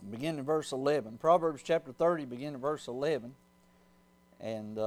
begin in verse 11. Proverbs chapter 30, begin in verse 11. And,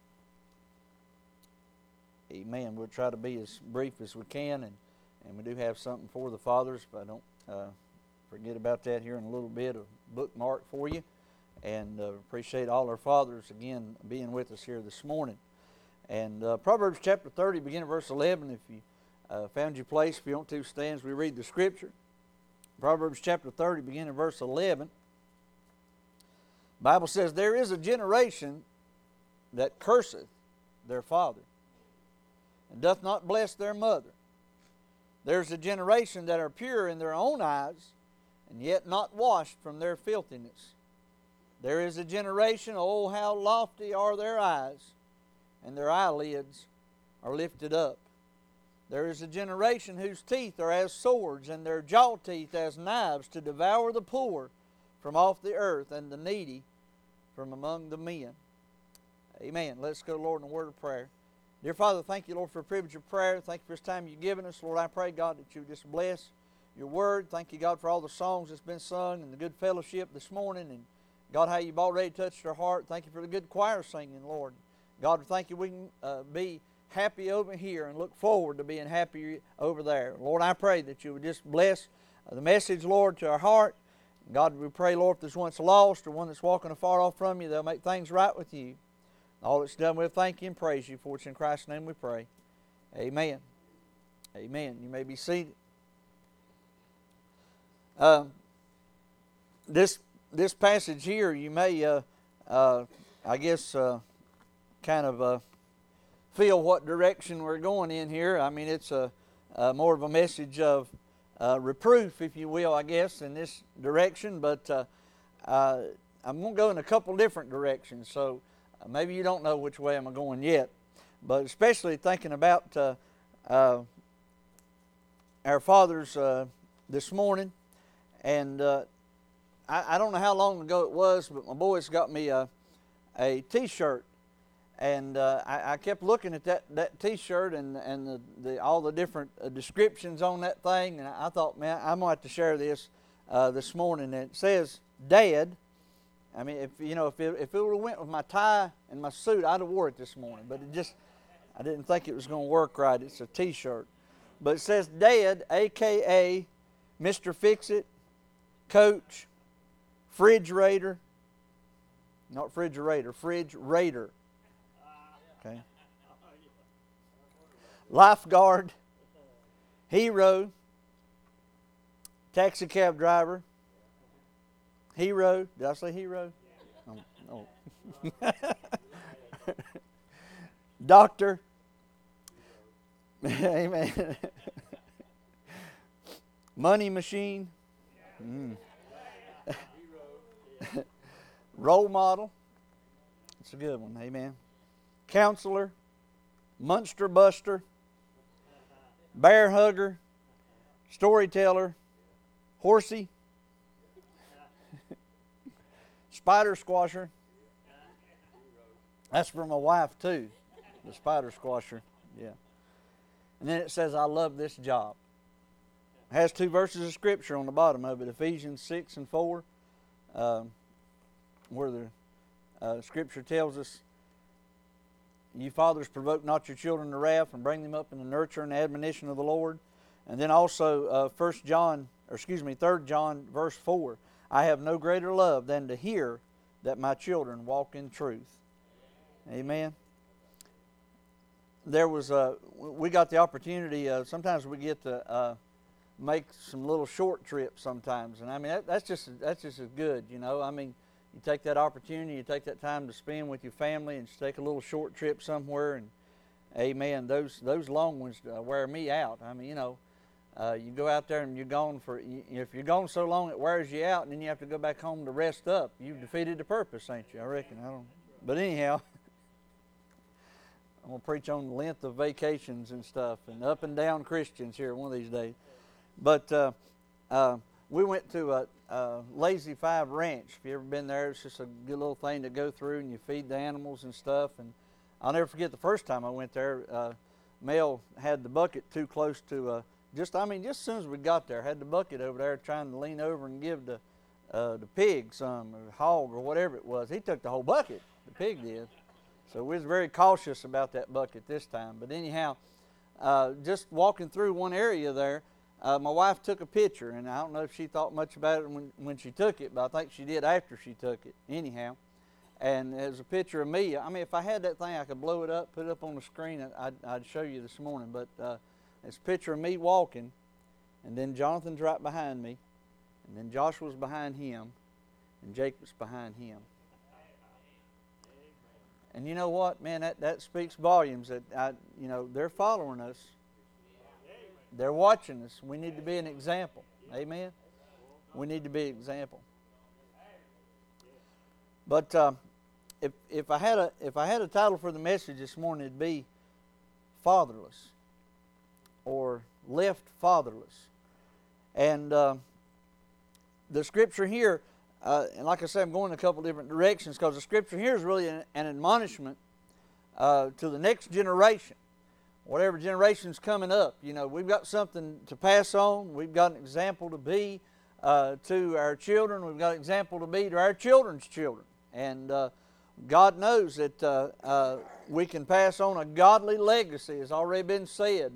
amen, we'll try to be as brief as we can. And we do have something for the fathers, but I don't forget about that here in a little bit, a bookmark for you. And appreciate all our fathers, again, being with us here this morning. And Proverbs chapter 30, begin in verse 11. If you found your place, if you want to stand as we read the Scripture. Proverbs chapter 30, begin in verse 11. The Bible says, "There is a generation that curseth their father, and doth not bless their mother. There's a generation that are pure in their own eyes, and yet not washed from their filthiness. There is a generation, oh, how lofty are their eyes, and their eyelids are lifted up. There is a generation whose teeth are as swords, and their jaw teeth as knives, to devour the poor from off the earth, and the needy from among the men." Amen. Let's go, Lord, in a word of prayer. Dear Father, thank you, Lord, for the privilege of prayer. Thank you for this time you've given us. Lord, I pray, God, that you just bless your word. Thank you, God, for all the songs that's been sung and the good fellowship this morning. And, God, how you've already touched our heart. Thank you for the good choir singing, Lord. God, thank you we can be happy over here and look forward to being happy over there. Lord, I pray that you would just bless the message, Lord, to our heart. God, we pray, Lord, if there's one that's lost or one that's walking afar off from you, they'll make things right with you. All that's done, we'll thank you and praise you for it. In Christ's name we pray. Amen. Amen. You may be seated. This passage here, you may, I guess, kind of feel what direction we're going in here. I mean, it's more of a message of reproof, if you will, I guess, in this direction. But I'm going to go in a couple different directions. So maybe you don't know which way I'm going yet. But especially thinking about our fathers this morning. And I don't know how long ago it was, but my boys got me a T-shirt. And I kept looking at that T-shirt and all the different descriptions on that thing, and I thought, man, I'm going to have to share this this morning. And it says, "Dad." I mean, if it would have went with my tie and my suit, I'd have wore it this morning. But I didn't think it was going to work right. It's a T-shirt, but it says, "Dad," a.k.a. Mr. Fix-It, Coach, Fridge-Rater, not Fridge-Rater, Fridge-Rater. Okay. Lifeguard, hero, taxi cab driver, hero. Did I say hero? Oh. Doctor. Amen. Money machine. Role model. It's a good one. Amen. Counselor, Munster Buster, Bear Hugger, Storyteller, Horsey, Spider Squasher. That's for my wife too, the Spider Squasher. Yeah. And then it says, "I love this job." It has two verses of Scripture on the bottom of it, Ephesians 6 and 4, where the Scripture tells us, "You fathers provoke not your children to wrath, and bring them up in the nurture and admonition of the Lord." And then also 3 John verse 4, "I have no greater love than to hear that my children walk in truth." Amen. We got the opportunity, sometimes we get to make some little short trips sometimes. And I mean, that's just as good, you know. I mean, you take that opportunity, you take that time to spend with your family and just take a little short trip somewhere, and amen, those long ones wear me out. I mean, you go out there and you're gone if you're gone so long it wears you out, and then you have to go back home to rest up. You've defeated the purpose, ain't you? I reckon. But anyhow, I'm going to preach on the length of vacations and stuff and up and down Christians here one of these days. But we went to a Lazy Five Ranch. If you ever been there, it's just a good little thing to go through, and you feed the animals and stuff. And I'll never forget the first time I went there. Mel had the bucket too close to just as soon as we got there, had the bucket over there trying to lean over and give the pig some, or hog, or whatever it was. He took the whole bucket. The pig did. So we was very cautious about that bucket this time. But anyhow, just walking through one area there, my wife took a picture, and I don't know if she thought much about it when she took it, but I think she did after she took it. Anyhow, and there's a picture of me. I mean, if I had that thing, I could blow it up, put it up on the screen, and I'd show you this morning. But it's a picture of me walking, and then Jonathan's right behind me, and then Joshua's behind him, and Jacob's behind him. And you know what, man, that speaks volumes. That they're following us. They're watching us. We need to be an example. Amen. We need to be an example. But if I had a title for the message this morning, it'd be fatherless, or left fatherless. And the scripture here, and like I said, I'm going in a couple different directions, because the scripture here is really an admonishment to the next generation. Whatever generation's coming up, we've got something to pass on. We've got an example to be to our children. We've got an example to be to our children's children. And God knows that we can pass on a godly legacy, as already been said.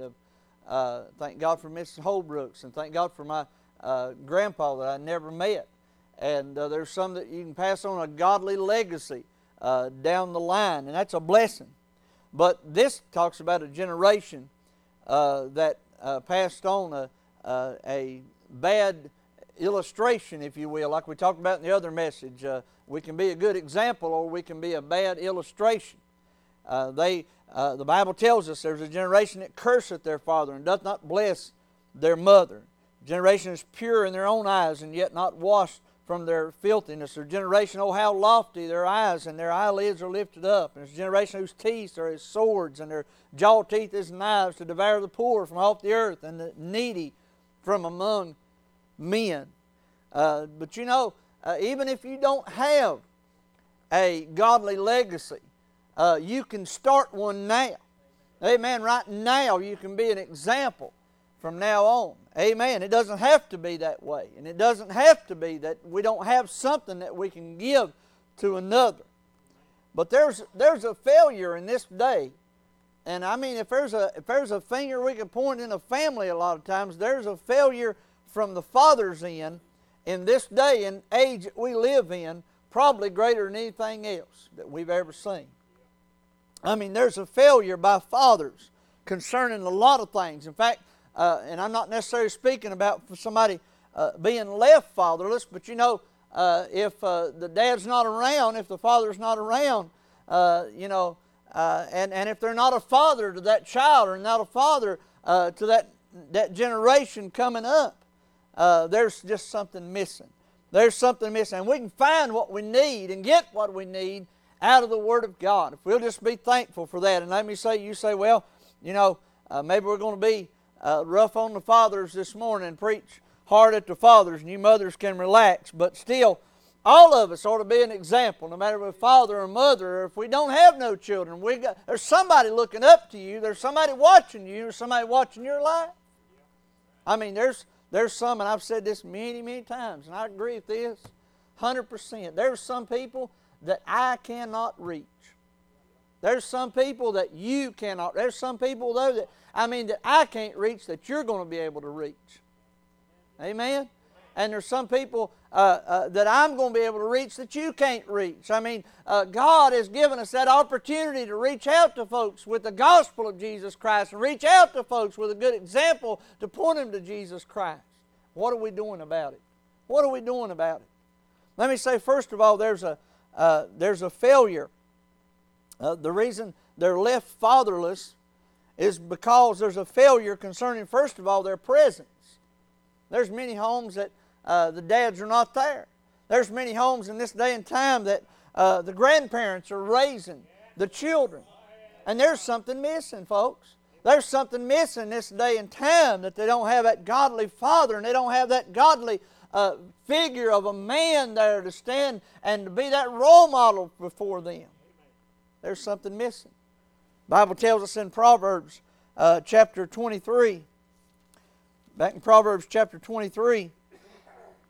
Thank God for Mrs. Holbrooks, and thank God for my grandpa that I never met. And there's some that you can pass on a godly legacy down the line, and that's a blessing. But this talks about a generation that passed on a bad illustration, if you will, like we talked about in the other message. We can be a good example, or we can be a bad illustration. The Bible tells us there's a generation that curseth their father and doth not bless their mother. A generation is pure in their own eyes, and yet not washed from their filthiness. Their generation, oh how lofty their eyes, and their eyelids are lifted up. And there's a generation whose teeth are as swords, and their jaw teeth as knives, to devour the poor from off the earth, and the needy from among men. But even if you don't have a godly legacy, you can start one now. Amen. Right now you can be an example from now on. Amen. It doesn't have to be that way. And it doesn't have to be that we don't have something that we can give to another. But there's a failure in this day. And I mean, if there's a finger we can point in a family, a lot of times there's a failure from the father's end in this day and age that we live in, probably greater than anything else that we've ever seen. I mean, there's a failure by fathers concerning a lot of things. In fact, and I'm not necessarily speaking about somebody being left fatherless, but if the dad's not around, if the father's not around, and if they're not a father to that child, or not a father to that generation coming up, there's just something missing. There's something missing. And we can find what we need and get what we need out of the Word of God, if we'll just be thankful for that. And let me say, you say, well, maybe we're going to be rough on the fathers this morning and preach hard at the fathers, and you mothers can relax. But still, all of us ought to be an example, no matter if father or mother, or if we don't have no children. There's somebody looking up to you. There's somebody watching you. There's somebody watching your life. I mean, there's some, and I've said this many, many times, and I agree with this 100%. There's some people that I cannot reach. There's some people that you cannot. There's some people, though, that I can't reach, that you're going to be able to reach. Amen? And there's some people that I'm going to be able to reach that you can't reach. God has given us that opportunity to reach out to folks with the gospel of Jesus Christ, and reach out to folks with a good example to point them to Jesus Christ. What are we doing about it? What are we doing about it? Let me say, first of all, there's a failure. The reason they're left fatherless is because there's a failure concerning, first of all, their presence. There's many homes that the dads are not there. There's many homes in this day and time that the grandparents are raising the children. And there's something missing, folks. There's something missing this day and time, that they don't have that godly father, and they don't have that godly figure of a man there to stand and to be that role model before them. There's something missing. The Bible tells us in Proverbs chapter 23, back in Proverbs chapter 23,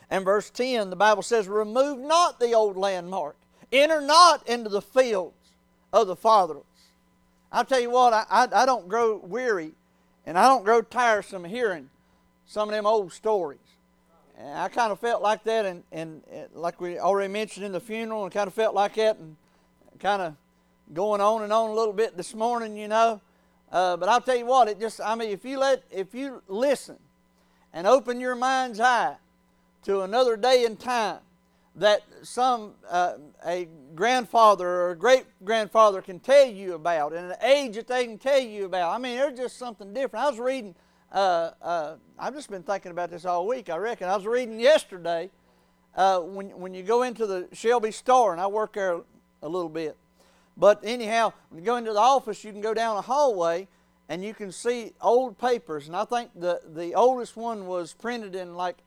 and verse 10, the Bible says, remove not the old landmark. Enter not into the fields of the fatherless. I'll tell you what, I don't grow weary and I don't grow tiresome hearing some of them old stories. And I kind of felt like that, and like we already mentioned in the funeral, and kind of felt like that, and kind of going on and on a little bit this morning, you know. But I'll tell you what, if you listen and open your mind's eye to another day and time that a grandfather or a great-grandfather can tell you about, and an age that they can tell you about, I mean, there's just something different. I was reading, I've just been thinking about this all week, I reckon. I was reading yesterday, when you go into the Shelby store, and I work there a little bit, but anyhow, when you go into the office, you can go down a hallway, and you can see old papers, and I think the oldest one was printed in like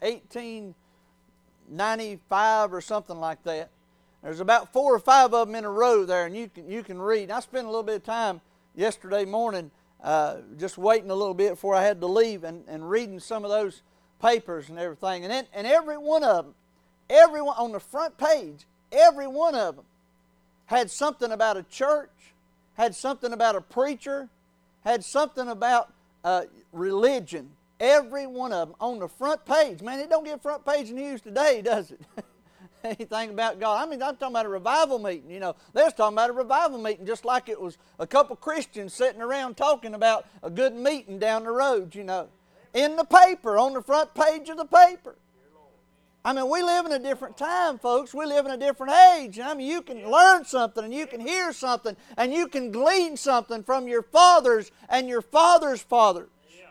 1895 or something like that. There's about 4 or 5 of them in a row there, and you can read. And I spent a little bit of time yesterday morning just waiting a little bit before I had to leave and reading some of those papers and everything. And every one of them, everyone on the front page, every one of them had something about a church, had something about a preacher, had something about religion. Every one of them on the front page. Man, it don't get front page news today, does it? Anything about God. I mean, I'm talking about a revival meeting. You know, they was talking about a revival meeting just like it was a couple Christians sitting around talking about a good meeting down the road, you know. In the paper, on the front page of the paper. I mean, we live in a different time, folks. We live in a different age. I mean, you can learn something, and you can hear something, and you can glean something from your fathers and your fathers' fathers.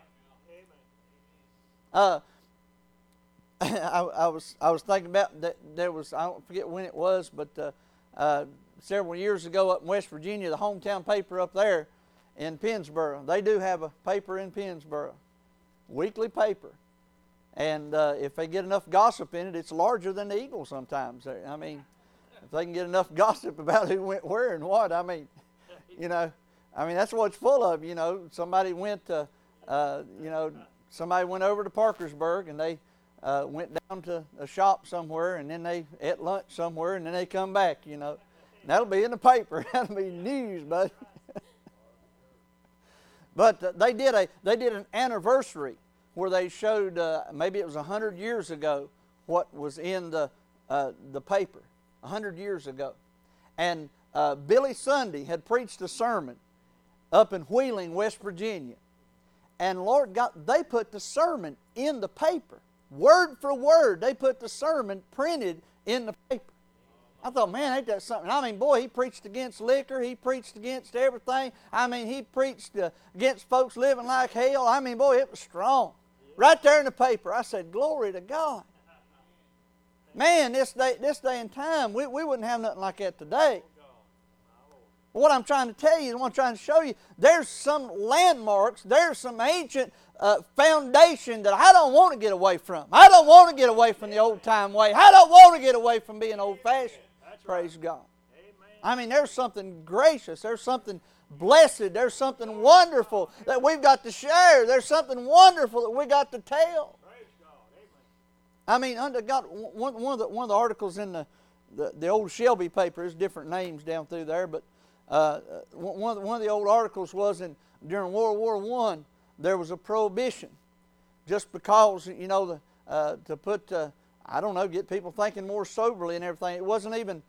I was thinking about that. There was, I don't forget when it was, but several years ago up in West Virginia, the hometown paper up there in Pennsboro, they do have a paper in Pennsboro, weekly paper. And if they get enough gossip in it, it's larger than the Eagle sometimes. I mean, if they can get enough gossip about who went where and what, I mean, you know, that's what it's full of. You know, somebody went to, somebody went over to Parkersburg, and they went down to a shop somewhere, and then they ate lunch somewhere, and then they come back, you know. And that'll be in the paper. That'll be news, buddy. But they did an anniversary where they showed, maybe it was 100 years ago, what was in the paper, 100 years ago. And Billy Sunday had preached a sermon up in Wheeling, West Virginia. And Lord God, they put the sermon in the paper. Word for word, they put the sermon printed in the paper. I thought, man, ain't that something? I mean, boy, he preached against liquor. He preached against everything. I mean, he preached against folks living like hell. I mean, boy, it was strong. Right there in the paper. I said, glory to God. Man, this day and time, we wouldn't have nothing like that today. What I'm trying to tell you, what I'm trying to show you, there's some landmarks, there's some ancient foundation that I don't want to get away from. I don't want to get away from the old-time way. I don't want to get away from being old-fashioned. Praise God. I mean, there's something gracious. There's something blessed. There's something wonderful that we've got to share. There's something wonderful that we got to tell. I mean, under God, one of the articles in the old Shelby paper, there's different names down through there, but one of the old articles was during World War I, there was a prohibition just because, you know, to put, I don't know, get people thinking more soberly and everything. It wasn't even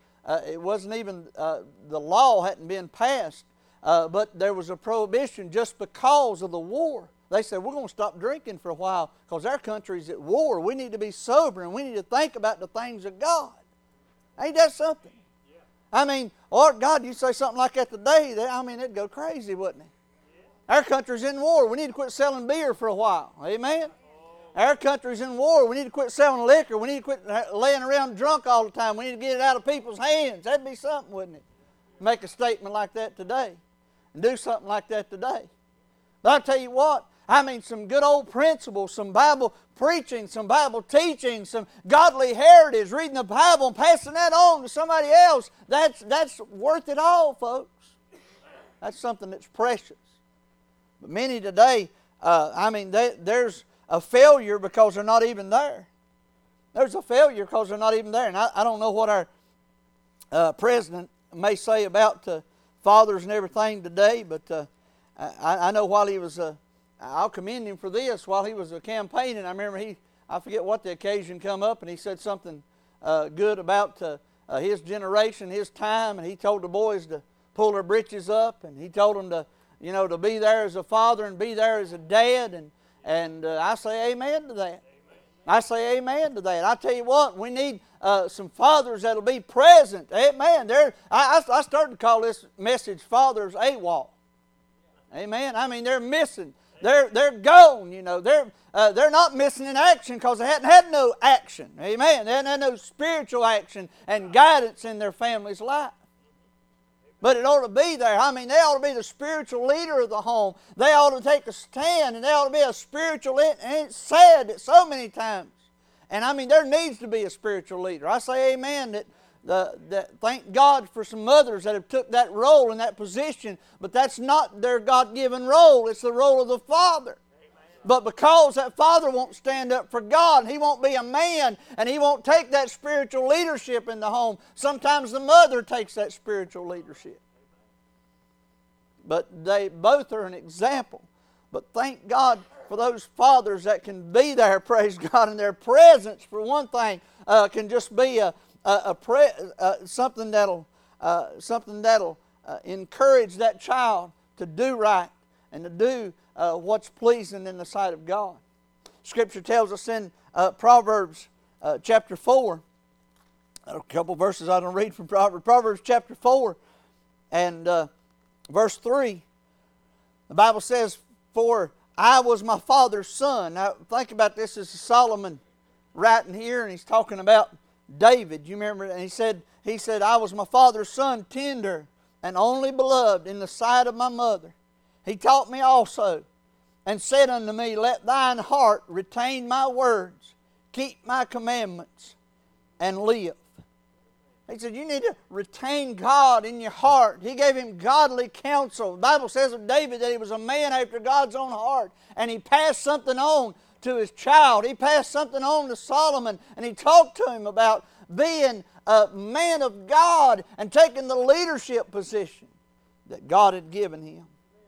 the law hadn't been passed, but there was a prohibition just because of the war. They said, we're going to stop drinking for a while because our country's at war. We need to be sober and we need to think about the things of God. Ain't that something? I mean, Lord God, you say something like that today, I mean, it'd go crazy, wouldn't it? Our country's in war. We need to quit selling beer for a while. Amen? Our country's in war. We need to quit selling liquor. We need to quit laying around drunk all the time. We need to get it out of people's hands. That'd be something, wouldn't it? Make a statement like that today and do something like that today. But I'll tell you what, I mean, some good old principles, some Bible preaching, some Bible teaching, some godly heritage, reading the Bible and passing that on to somebody else, that's worth it all, folks. That's something that's precious. But many today, I mean, there's a failure because they're not even there. there's a failure because they're not even there. And I don't know what our president may say about fathers and everything today, but I know while he was, I'll commend him for this, while he was campaigning, I remember I forget what the occasion come up, and he said something good about his generation, his time, and he told the boys to pull their britches up, and he told them to be there as a father and be there as a dad, and I say amen to that. I say amen to that. I tell you what, we need some fathers that'll be present. Amen. I started to call this message Fathers AWOL. Amen. I mean, they're missing. They're gone. They're not missing in action because they hadn't had no action. Amen. They hadn't had no spiritual action and guidance in their family's life. But it ought to be there. I mean, they ought to be the spiritual leader of the home. They ought to take a stand, and they ought to be a spiritual leader. And it's said that so many times. And I mean, there needs to be a spiritual leader. I say amen that thank God for some mothers that have took that role in that position. But that's not their God-given role. It's the role of the father. But because that father won't stand up for God, he won't be a man, and he won't take that spiritual leadership in the home, sometimes the mother takes that spiritual leadership. But they both are an example. But thank God for those fathers that can be there, praise God, and their presence, for one thing, can just be something that'll encourage that child to do right and to do what's pleasing in the sight of God. Scripture tells us in Proverbs chapter 4, a couple verses I don't read from Proverbs chapter 4 and verse 3. The Bible says, "For I was my father's son." Now think about this. This is Solomon writing here, and he's talking about David. You remember, and he said, "I was my father's son, tender and only beloved in the sight of my mother. He taught me also, and said unto me, Let thine heart retain my words, keep my commandments, and live." He said, you need to retain God in your heart. He gave him godly counsel. The Bible says of David that he was a man after God's own heart, and he passed something on to his child. He passed something on to Solomon, and he talked to him about being a man of God and taking the leadership position that God had given him.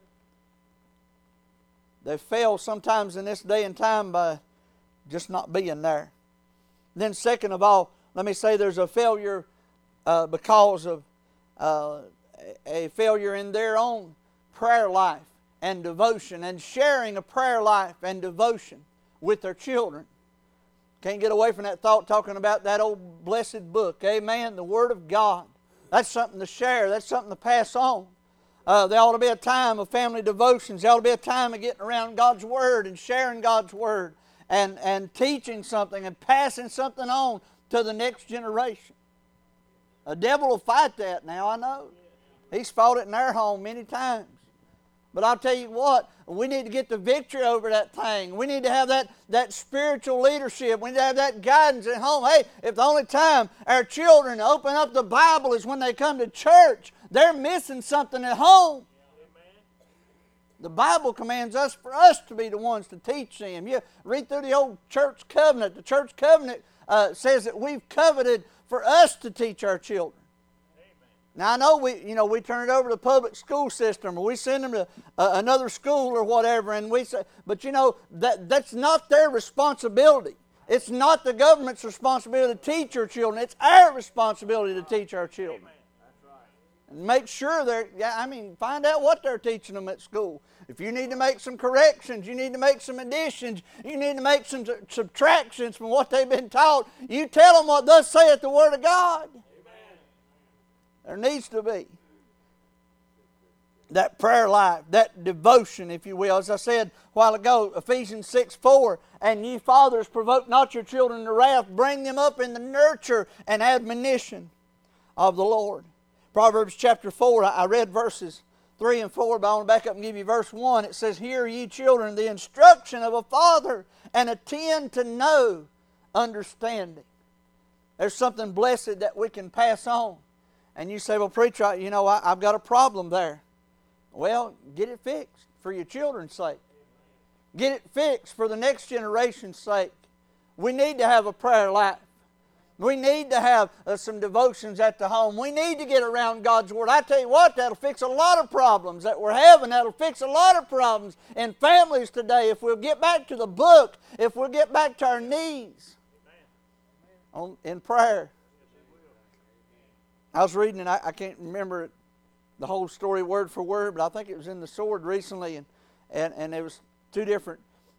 They fail sometimes in this day and time by just not being there. Then second of all, let me say there's a failure because of a failure in their own prayer life and devotion and sharing a prayer life and devotion with their children. Can't get away from that thought talking about that old blessed book. Amen. The Word of God. That's something to share. That's something to pass on. There ought to be a time of family devotions. There ought to be a time of getting around God's Word and sharing God's Word and teaching something and passing something on to the next generation. The devil will fight that now, I know. He's fought it in our home many times. But I'll tell you what, we need to get the victory over that thing. We need to have that spiritual leadership. We need to have that guidance at home. Hey, if the only time our children open up the Bible is when they come to church, they're missing something at home. The Bible commands us for us to be the ones to teach them. You read through the old church covenant. The church covenant says that we've coveted for us to teach our children. Now I know we turn it over to the public school system, or we send them to another school or whatever, and we say, but that's not their responsibility. It's not the government's responsibility to teach our children. It's our responsibility to teach our children. And make sure find out what they're teaching them at school. If you need to make some corrections, you need to make some additions, you need to make some subtractions from what they've been taught, you tell them what thus saith the Word of God. There needs to be that prayer life, that devotion, if you will. As I said a while ago, Ephesians 6:4, "And ye fathers, provoke not your children to wrath, bring them up in the nurture and admonition of the Lord." Proverbs chapter 4, I read verses 3 and 4, but I want to back up and give you verse 1. It says, "Hear ye children the instruction of a father, and attend to know understanding." There's something blessed that we can pass on. And you say, "Well, preacher, I've got a problem there." Well, get it fixed for your children's sake. Get it fixed for the next generation's sake. We need to have a prayer life. We need to have some devotions at the home. We need to get around God's Word. I tell you what, that'll fix a lot of problems that we're having. That'll fix a lot of problems in families today if we'll get back to the book, if we'll get back to our knees in prayer. I was reading, and I can't remember the whole story word for word, but I think it was in the Sword recently, and there was two different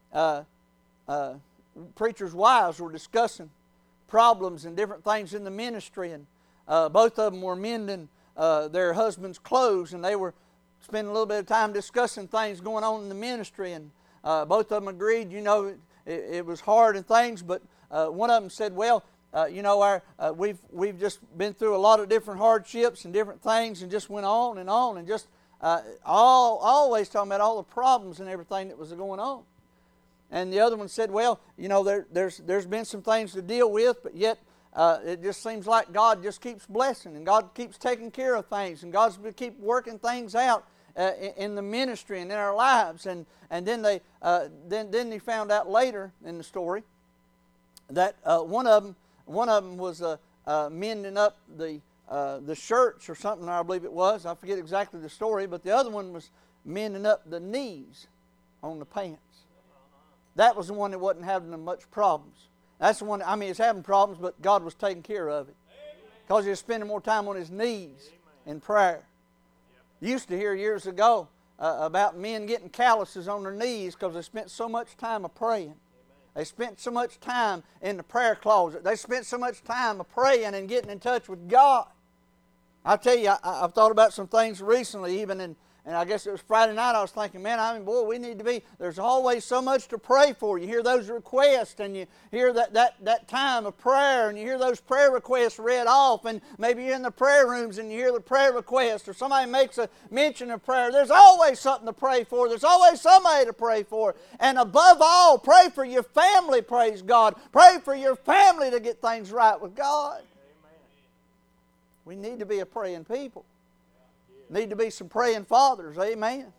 preachers' wives were discussing problems and different things in the ministry, and both of them were mending their husband's clothes, and they were spending a little bit of time discussing things going on in the ministry, and both of them agreed, it was hard and things, but one of them said, well, we've just been through a lot of different hardships and different things, and just went on, and just always talking about all the problems and everything that was going on. And the other one said, well, there's been some things to deal with, but yet it just seems like God just keeps blessing, and God keeps taking care of things, and God's going to keep working things out in the ministry and in our lives. And then they found out later in the story that one of them was mending up the shirts or something, I believe it was. I forget exactly the story, but the other one was mending up the knees on the pants. That was the one that wasn't having much problems. That's the one, it's having problems, but God was taking care of it. Because he was spending more time on his knees in prayer. You used to hear years ago about men getting calluses on their knees because they spent so much time praying. They spent so much time in the prayer closet. They spent so much time praying and getting in touch with God. I tell you, I've thought about some things recently, even and I guess it was Friday night, I was thinking, man, boy, we need to be, there's always so much to pray for. You hear those requests, and you hear that time of prayer, and you hear those prayer requests read off, and maybe you're in the prayer rooms and you hear the prayer request, or somebody makes a mention of prayer. There's always something to pray for. There's always somebody to pray for. And above all, pray for your family, praise God. Pray for your family to get things right with God. Amen. We need to be a praying people. Need to be some praying fathers. Amen.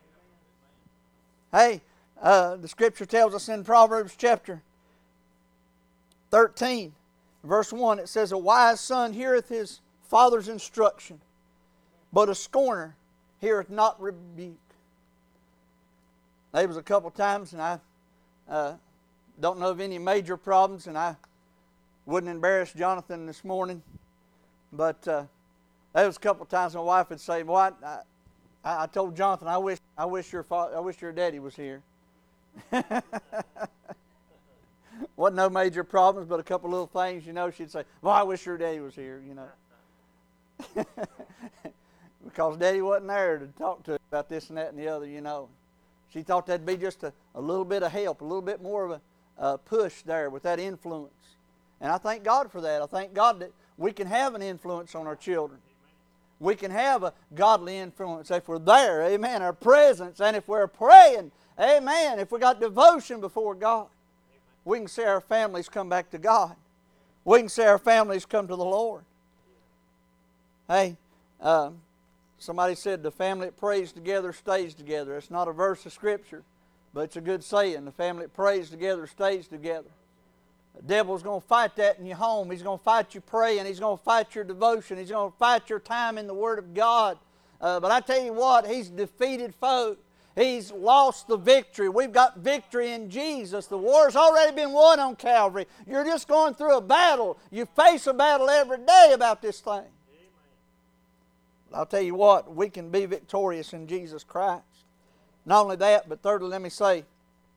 Hey, the Scripture tells us in Proverbs chapter 13, verse 1, it says, a wise son heareth his father's instruction, but a scorner heareth not rebuke. There was a couple times, and I don't know of any major problems, and I wouldn't embarrass Jonathan this morning, but there was a couple of times my wife would say, "Well, I told Jonathan, I wish your daddy was here." Wasn't no major problems, but a couple little things, she'd say, "Well, I wish your daddy was here," because Daddy wasn't there to talk to about this and that and the other, She thought that'd be just a little bit of help, a little bit more of a push there with that influence. And I thank God for that. I thank God that we can have an influence on our children. We can have a godly influence if we're there, amen, our presence, and if we're praying, amen, if we got devotion before God, we can see our families come back to God. We can see our families come to the Lord. Hey, somebody said the family that prays together stays together. It's not a verse of Scripture, but it's a good saying. The family that prays together stays together. The devil's going to fight that in your home. He's going to fight you praying. He's going to fight your devotion. He's going to fight your time in the Word of God. But I tell you what, he's defeated foe. He's lost the victory. We've got victory in Jesus. The war's already been won on Calvary. You're just going through a battle. You face a battle every day about this thing. But I'll tell you what, we can be victorious in Jesus Christ. Not only that, but thirdly, let me say,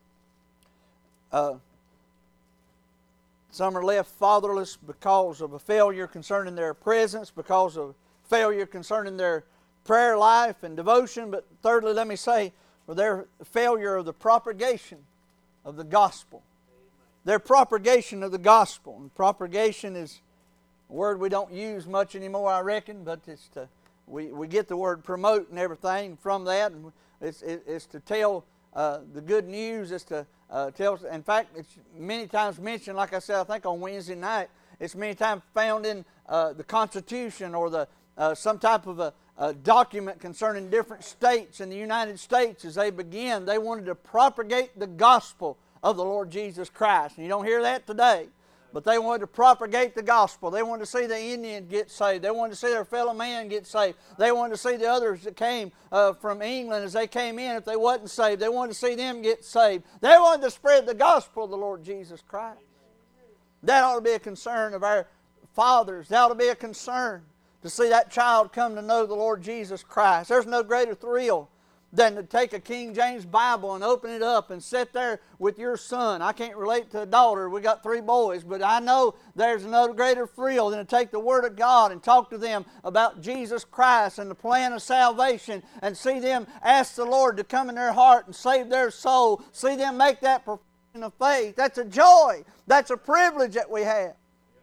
some are left fatherless because of a failure concerning their presence, because of failure concerning their prayer life and devotion. But thirdly, let me say, for their failure of the propagation of the gospel. Their propagation of the gospel. And propagation is a word we don't use much anymore, I reckon, but it's we get the word promote and everything from that. And it's to tell the good news. It's to tell. In fact, it's many times mentioned, like I said, I think on Wednesday night, it's many times found in the Constitution or the some type of a document concerning different states in the United States. As they began, they wanted to propagate the gospel of the Lord Jesus Christ. And you don't hear that today. But they wanted to propagate the gospel. They wanted to see the Indian get saved. They wanted to see their fellow man get saved. They wanted to see the others that came from England as they came in, if they wasn't saved. They wanted to see them get saved. They wanted to spread the gospel of the Lord Jesus Christ. That ought to be a concern of our fathers. That ought to be a concern to see that child come to know the Lord Jesus Christ. There's no greater thrill than to take a King James Bible and open it up and sit there with your son. I can't relate to a daughter. We got 3 boys, but I know there's no greater thrill than to take the Word of God and talk to them about Jesus Christ and the plan of salvation and see them ask the Lord to come in their heart and save their soul. See them make that profession of faith. That's a joy. That's a privilege that we have.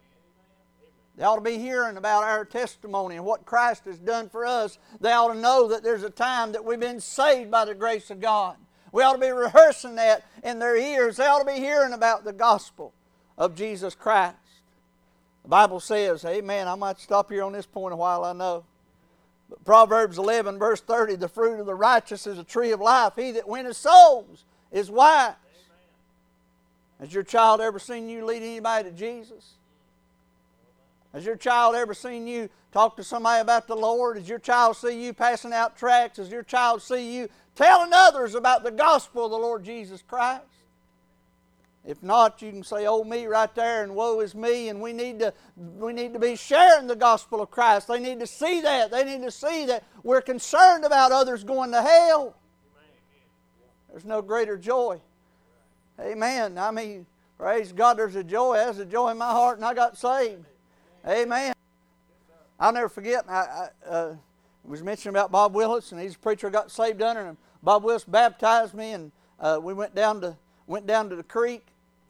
They ought to be hearing about our testimony and what Christ has done for us. They ought to know that there's a time that we've been saved by the grace of God. We ought to be rehearsing that in their ears. They ought to be hearing about the gospel of Jesus Christ. The Bible says, amen, I might stop here on this point a while, I know. But Proverbs 11, verse 30, the fruit of the righteous is a tree of life. He that winneth souls is wise. Has your child ever seen you lead anybody to Jesus? Has your child ever seen you talk to somebody about the Lord? Has your child see you passing out tracts? Has your child see you telling others about the gospel of the Lord Jesus Christ? If not, you can say, oh me right there and woe is me, and we need to be sharing the gospel of Christ. They need to see that. They need to see that we're concerned about others going to hell. There's no greater joy. Amen. I mean, praise God, there's a joy. There's a joy in my heart, and I got saved. Amen. I'll never forget, it was mentioned about Bob Willis, and he's a preacher got saved under him. Bob Willis baptized me, and we went down to the creek.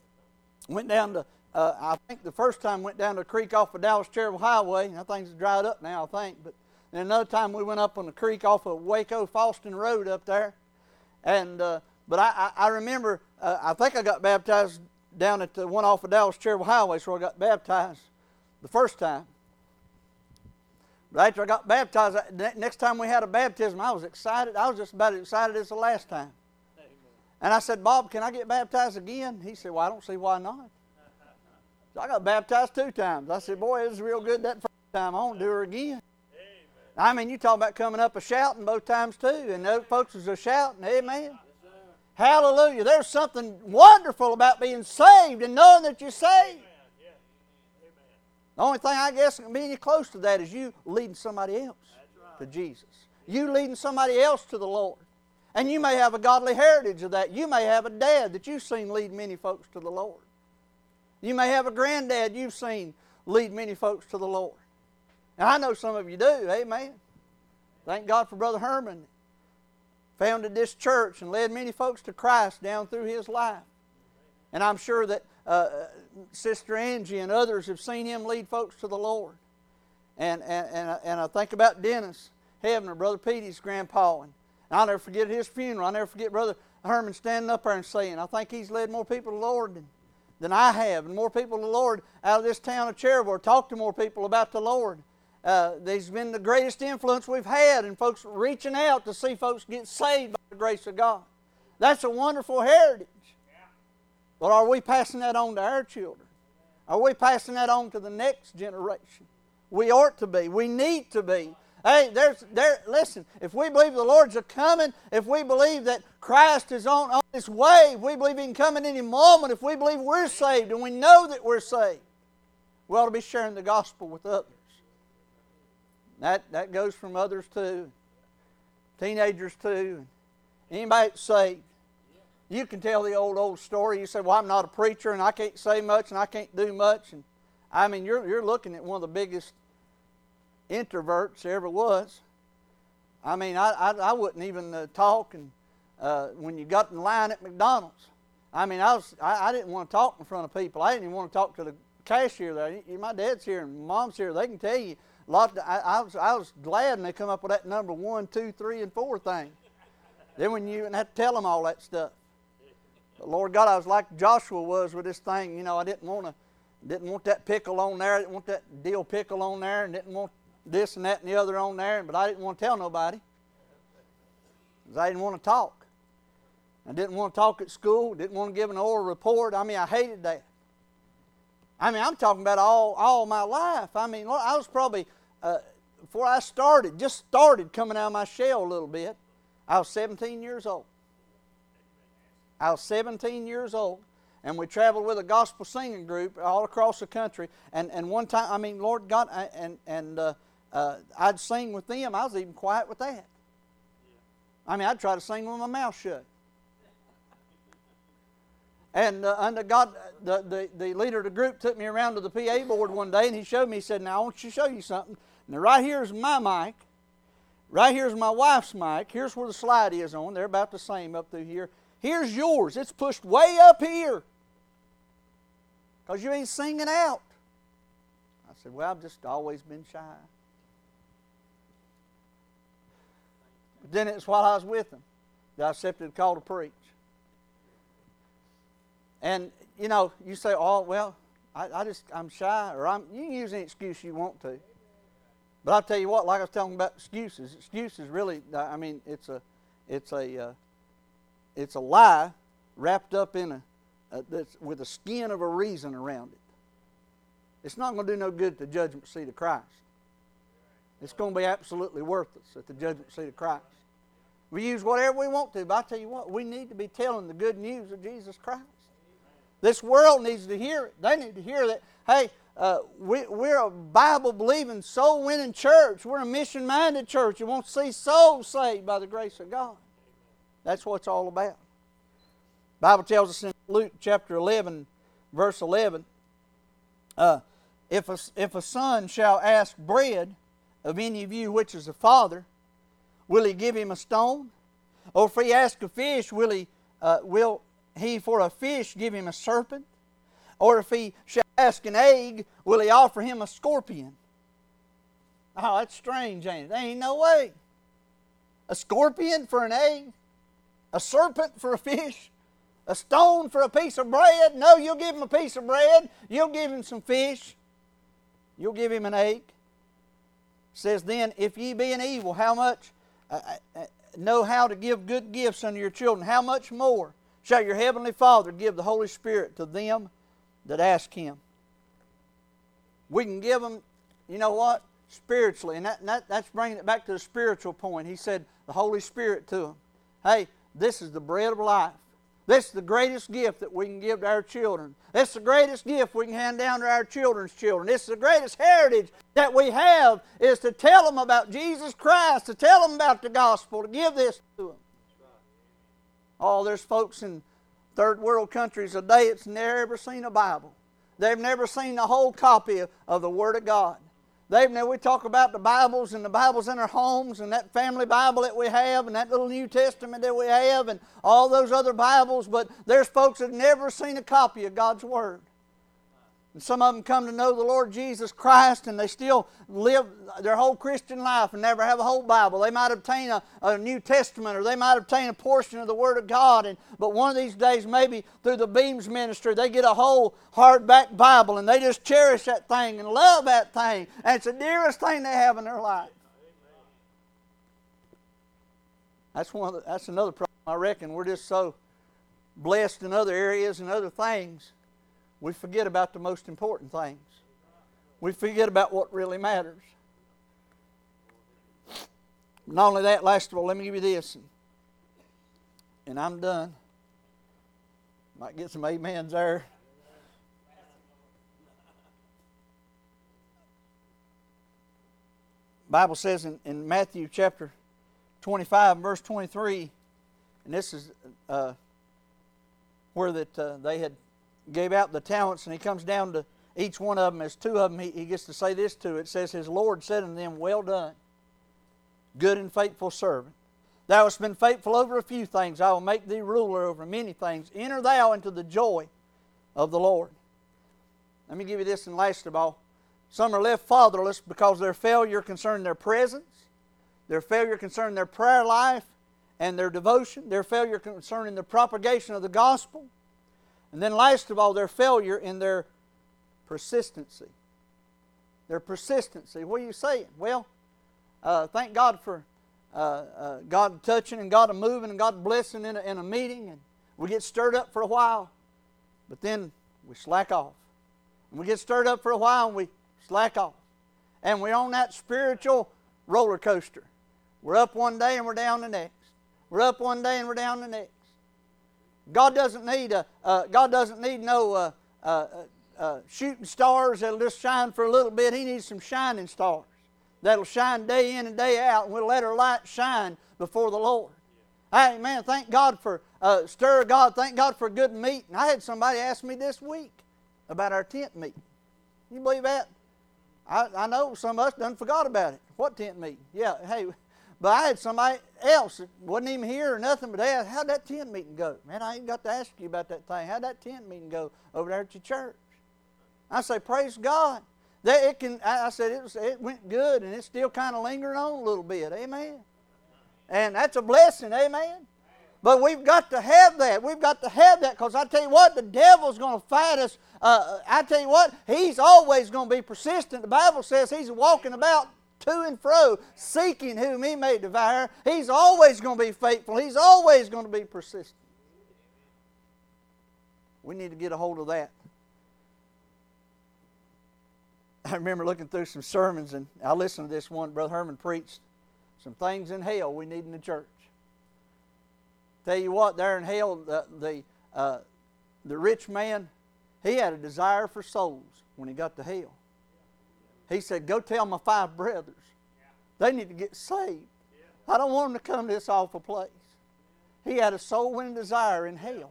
I think the first time went down to the creek off of Dallas Cherryville Highway. And things have dried up now, I think. But then another time we went up on the creek off of Waco Falston Road up there. And but I remember, I think I got baptized down at the one off of Dallas Cherryville Highway, so I got baptized the first time. But after I got baptized, next time we had a baptism, I was excited. I was just about as excited as the last time. Amen. And I said, Bob, can I get baptized again? He said, well, I don't see why not. So I got baptized 2 times. I said, boy, it was real good that first time. I won't do her again. Amen. I mean, you talk about coming up a shouting both times too. And those folks was a shouting, amen. Yes, hallelujah. There's something wonderful about being saved and knowing that you're saved. The only thing I guess can be any close to that is you leading somebody else to Jesus. You leading somebody else to the Lord. And you may have a godly heritage of that. You may have a dad that you've seen lead many folks to the Lord. You may have a granddad you've seen lead many folks to the Lord. And I know some of you do, amen. Thank God for Brother Herman. Founded this church and led many folks to Christ down through his life. And I'm sure that Sister Angie and others have seen him lead folks to the Lord. And I think about Dennis Hebner, Brother Petey's grandpa. And I'll never forget his funeral. I'll never forget Brother Herman standing up there and saying, I think he's led more people to the Lord than I have. And more people to the Lord out of this town of Cherryville. Talked to more people about the Lord. He's been the greatest influence we've had in folks reaching out to see folks get saved by the grace of God. That's a wonderful heritage. But are we passing that on to our children? Are we passing that on to the next generation? We ought to be. We need to be. Hey, listen, if we believe the Lord's a-coming, if we believe that Christ is on His way, if we believe He can come in any moment, if we believe we're saved and we know that we're saved, we ought to be sharing the gospel with others. That goes from others too, teenagers too, anybody that's saved. You can tell the old story. You say, well, I'm not a preacher and I can't say much and I can't do much. And I mean, you're looking at one of the biggest introverts there ever was. I mean, I wouldn't even talk and when you got in line at McDonald's. I mean, I didn't want to talk in front of people. I didn't even want to talk to the cashier there. My dad's here and Mom's here. They can tell you a lot. I was glad when they come up with that number 1, 2, 3, and 4 thing. Then when you have to tell them all that stuff. But Lord God, I was like Joshua was with this thing. You know, I didn't want that pickle on there. I didn't want that dill pickle on there, and didn't want this and that and the other on there. But I didn't want to tell nobody because I didn't want to talk. I didn't want to talk at school, didn't want to give an oral report. I hated that. I'm talking about all my life. I was probably, before I just started coming out of my shell a little bit, I was 17 years old. I was 17 years old, and we traveled with a gospel singing group all across the country. And one time, Lord God, I'd sing with them. I was even quiet with that. I'd try to sing with my mouth shut. And under God, the leader of the group took me around to the PA board one day, and he showed me, he said, now I want to show you something. Now right here's my mic. Right here's my wife's mic. Here's where the slide is on. They're about the same up through here. Here's yours. It's pushed way up here because you ain't singing out. I said, well, I've just always been shy. But then it's while I was with them that I accepted the call to preach. And, you say, oh, well, I'm shy, or you can use any excuse you want to. But I'll tell you what, like I was talking about excuses really, it's a lie wrapped up in with a skin of a reason around it. It's not going to do no good at the judgment seat of Christ. It's going to be absolutely worthless at the judgment seat of Christ. We use whatever we want to, but I'll tell you what, we need to be telling the good news of Jesus Christ. This world needs to hear it. They need to hear that, hey, we're a Bible-believing, soul-winning church. We're a mission-minded church. You want to see souls saved by the grace of God. That's what it's all about. The Bible tells us in Luke chapter 11, verse 11, if a son shall ask bread of any of you which is a father, will he give him a stone? Or if he ask a fish, will he for a fish give him a serpent? Or if he shall ask an egg, will he offer him a scorpion? Oh, that's strange, ain't it? There ain't no way. A scorpion for an egg? A serpent for a fish? A stone for a piece of bread? No, you'll give him a piece of bread. You'll give him some fish. You'll give him an egg. It says then, if ye being evil, how much know how to give good gifts unto your children, how much more shall your heavenly Father give the Holy Spirit to them that ask Him? We can give them, you know what, spiritually. And that's bringing it back to the spiritual point. He said the Holy Spirit to them. Hey, this is the bread of life. This is the greatest gift that we can give to our children. This is the greatest gift we can hand down to our children's children. This is the greatest heritage that we have, is to tell them about Jesus Christ, to tell them about the gospel, to give this to them. Oh, there's folks in third world countries today that's never seen a Bible. They've never seen the whole copy of the Word of God. We talk about the Bibles and the Bibles in our homes and that family Bible that we have and that little New Testament that we have and all those other Bibles, but there's folks that have never seen a copy of God's Word. And some of them come to know the Lord Jesus Christ and they still live their whole Christian life and never have a whole Bible. They might obtain a New Testament, or they might obtain a portion of the Word of God, but one of these days, maybe through the Beams ministry, they get a whole hardback Bible and they just cherish that thing and love that thing, and it's the dearest thing they have in their life. That's another problem. I reckon we're just so blessed in other areas and other things, we forget about the most important things. We forget about what really matters. Not only that, last of all, let me give you this, and I'm done. Might get some amens there. The Bible says in Matthew chapter 25 and verse 23, and this is where they had gave out the talents, and he comes down to each one of them. As two of them, he gets to say this to. It says, his Lord said unto them, well done, good and faithful servant. Thou hast been faithful over a few things. I will make thee ruler over many things. Enter thou into the joy of the Lord. Let me give you this, and last of all, some are left fatherless because their failure concerned their presence, their failure concerned their prayer life and their devotion, their failure concerning the propagation of the gospel, and then last of all, their failure in their persistency. Their persistency. What are you saying? Well, thank God for God touching and God moving and God blessing in a meeting, and we get stirred up for a while, but then we slack off. And we get stirred up for a while and we slack off. And we're on that spiritual roller coaster. We're up one day and we're down the next. We're up one day and we're down the next. God doesn't need no shooting stars that'll just shine for a little bit. He needs some shining stars that'll shine day in and day out, and we'll let our light shine before the Lord. Amen. Thank God for stir of God. Thank God for a good meeting. I had somebody ask me this week about our tent meeting. You believe that? I know some of us done forgot about it. What tent meeting? Yeah, hey, but I had somebody else that wasn't even here or nothing, but they asked, how'd that tent meeting go? Man, I ain't got to ask you about that thing. How'd that tent meeting go over there at your church? I say, praise God. I said it went good, and it's still kind of lingering on a little bit. Amen. And that's a blessing. Amen. But we've got to have that. We've got to have that, because I tell you what, the devil's going to fight us. I tell you what, he's always going to be persistent. The Bible says he's walking about to and fro, seeking whom he may devour. He's always going to be faithful. He's always going to be persistent. We need to get a hold of that. I remember looking through some sermons, and I listened to this one. Brother Herman preached some things in hell we need in the church. Tell you what, there in hell, the rich man, he had a desire for souls when he got to hell. He said, go tell my 5 brothers. They need to get saved. I don't want them to come to this awful place. He had a soul-winning desire in hell.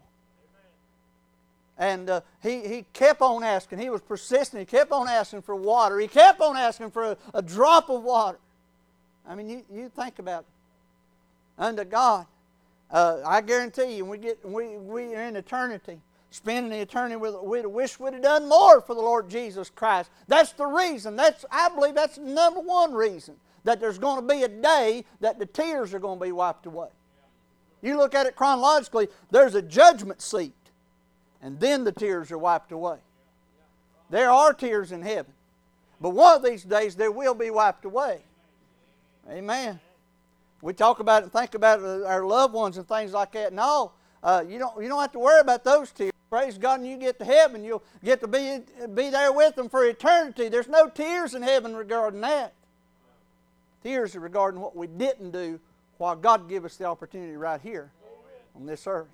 And he kept on asking. He was persistent. He kept on asking for water. He kept on asking for a drop of water. I mean, you think about it. Unto God, I guarantee you, we are in eternity, spending the eternity we'd wish we'd have done more for the Lord Jesus Christ. That's the reason. I believe that's the number one reason, that there's going to be a day that the tears are going to be wiped away. You look at it chronologically, there's a judgment seat, and then the tears are wiped away. There are tears in heaven, but one of these days they will be wiped away. Amen. We talk about it and think about our loved ones and things like that. No, you don't have to worry about those tears. Praise God, and you get to heaven, you'll get to be there with them for eternity. There's no tears in heaven regarding that. Tears are regarding what we didn't do while God gave us the opportunity right here on this earth.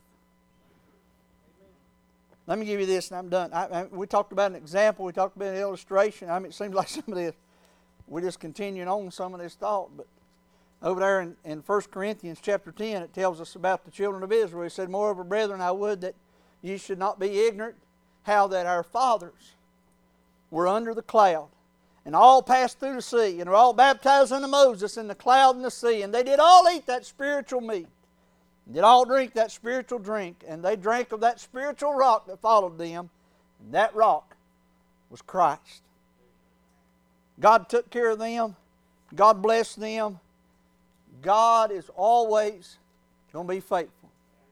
Let me give you this and I'm done. We talked about an example. We talked about an illustration. I mean, it seems like some of this, we're just continuing on some of this thought. But over there in 1 Corinthians chapter 10, it tells us about the children of Israel. He said, moreover, brethren, I would that ye should not be ignorant how that our fathers were under the cloud, and all passed through the sea, and were all baptized unto Moses in the cloud and the sea. And they did all eat that spiritual meat, and did all drink that spiritual drink, and they drank of that spiritual rock that followed them, and that rock was Christ. God took care of them. God blessed them. God is always going to be faithful.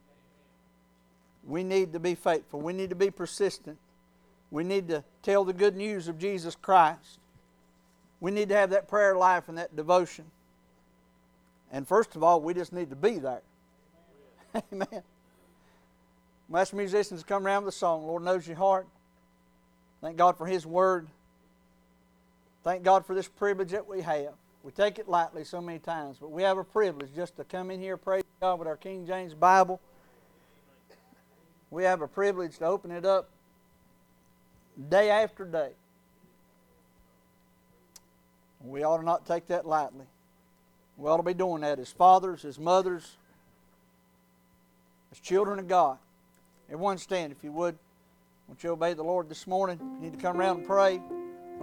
We need to be faithful. We need to be persistent. We need to tell the good news of Jesus Christ. We need to have that prayer life and that devotion. And first of all, we just need to be there. Amen. We'll ask musicians to come around with a song. Lord knows your heart. Thank God for His Word. Thank God for this privilege that we have. We take it lightly so many times, but we have a privilege just to come in here, praise God, with our King James Bible. We have a privilege to open it up day after day. We ought to not take that lightly. We ought to be doing that as fathers, as mothers, as children of God. Everyone stand, if you would. Won't you obey the Lord this morning? You need to come around and pray.